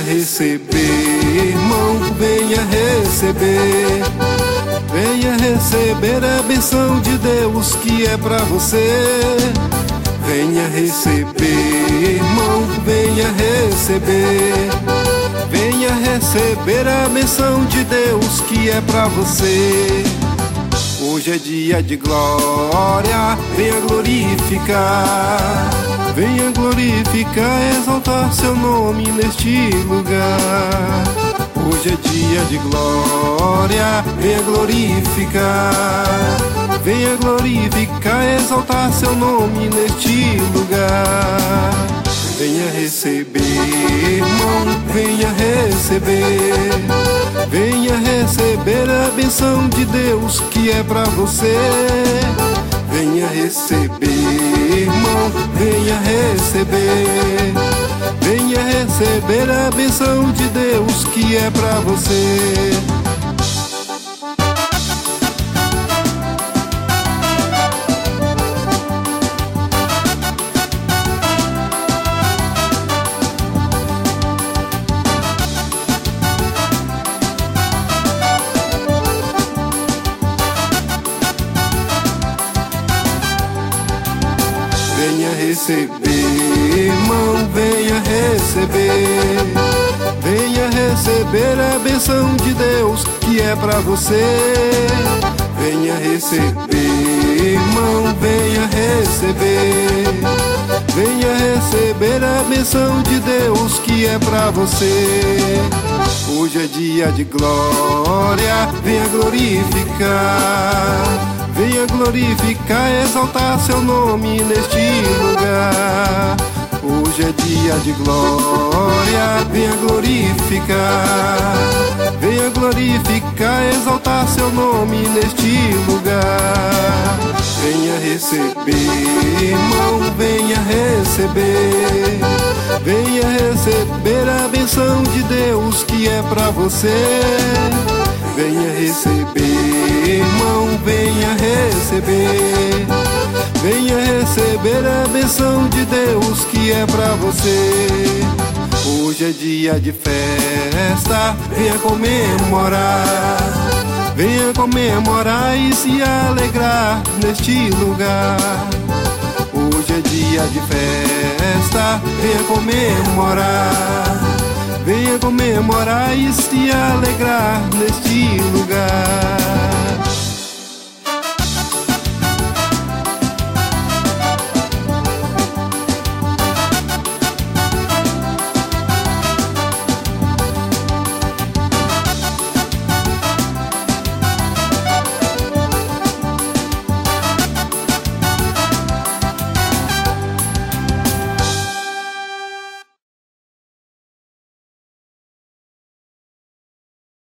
receber, irmão, venha receber. Venha receber a bênção de Deus que é pra você. Venha receber, irmão, venha receber. Venha receber a bênção de Deus que é pra você. Hoje é dia de glória, venha glorificar. Venha glorificar, exaltar seu nome neste lugar. Hoje é dia de glória, venha glorificar. Venha glorificar, exaltar seu nome neste lugar. Venha receber, irmão, venha receber. Venha receber a bênção de Deus que é pra você. Venha receber, irmão, venha receber. Venha receber a bênção de Deus que é pra você. Venha receber, irmão, venha receber. Venha receber a bênção de Deus que é pra você. Venha receber, irmão, venha receber. Venha receber a bênção de Deus que é pra você. Hoje é dia de glória, venha glorificar. Venha glorificar, exaltar seu nome neste lugar. Hoje é dia de glória, venha glorificar. Venha glorificar, exaltar seu nome neste lugar. Venha receber, irmão, venha receber. Venha receber a bênção de Deus que é pra você. Venha receber, irmão, venha receber. Venha receber a bênção de Deus que é pra você. Hoje é dia de festa, venha comemorar. Venha comemorar e se alegrar neste lugar. Hoje é dia de festa, venha comemorar. Venha comemorar e se alegrar neste lugar.